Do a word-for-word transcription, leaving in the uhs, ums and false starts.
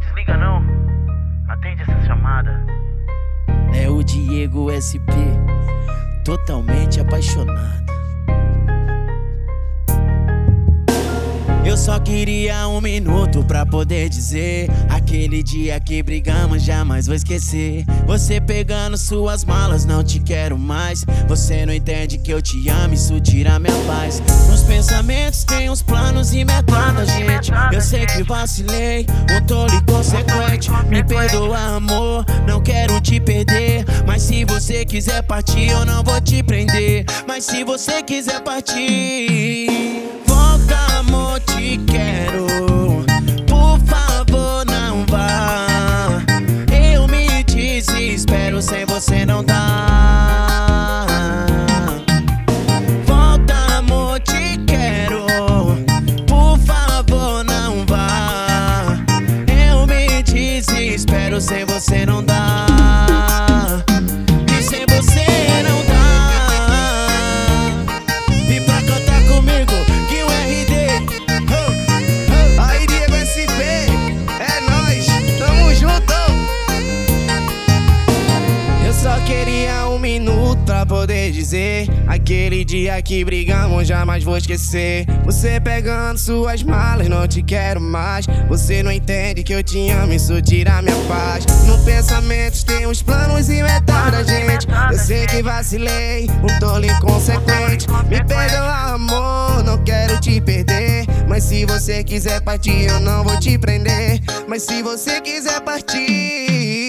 desliga não. Atende essa chamada. É o Diego S P, totalmente apaixonado. Eu só queria um minuto pra poder dizer: aquele dia que brigamos jamais vou esquecer. Você pegando suas malas, não te quero mais. Você não entende que eu te amo, isso tira minha paz. Nos pensamentos tem uns planos e metas da gente. Eu sei que vacilei, um tolo inconsequente. Me perdoa, amor, não quero te perder. Mas se você quiser partir, eu não vou te prender. Mas se você quiser partir, volta, amor, te quero. Por favor, não vá. Eu me desespero, sem você não dá. Volta, amor, te quero. Por favor, não vá. Eu me desespero, sem você não dá. E sem você não dá. E pra cantar comigo, que o R D. Aí, Diego S P, é nóis, tamo junto. Eu só queria um minuto pra poder dizer: aquele dia que brigamos jamais vou esquecer. Você pegando suas malas, não te quero mais. Você não entende que eu te amo, isso tira minha paz. No pensamento tem uns planos e metas da gente. Eu sei que vacilei, um tolo inconsequente. Me perdoa, amor, não quero te perder. Mas se você quiser partir, eu não vou te prender. Mas se você quiser partir,